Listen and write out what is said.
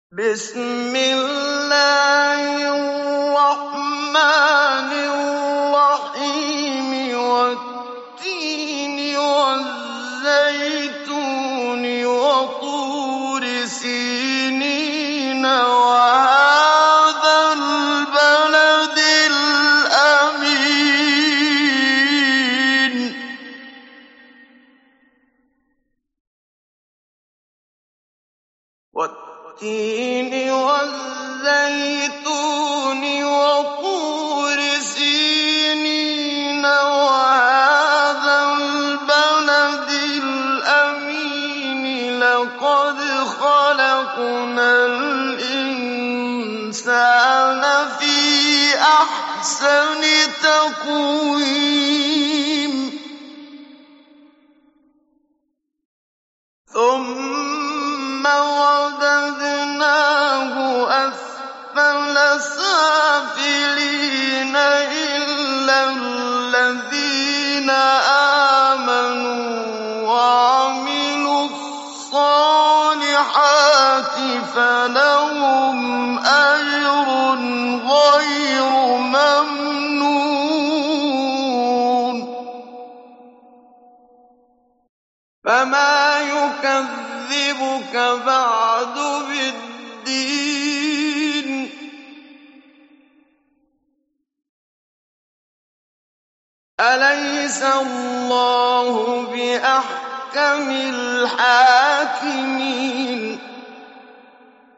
بسم الله الرحمن الرحيم والتين والزيتون وطور سينين وهذا البلد الأمين والتين والزيتون وطور سينين وهذا البلد الأمين لقد خلقنا الإنسان في أحسن تقويم ثم رددناه أسفل سافلين إلا الذين آمنوا وعملوا الصالحات فلهم أجر غير ممنون فما يكذبك بعد بالدين أليس الله بأحكم الحاكمين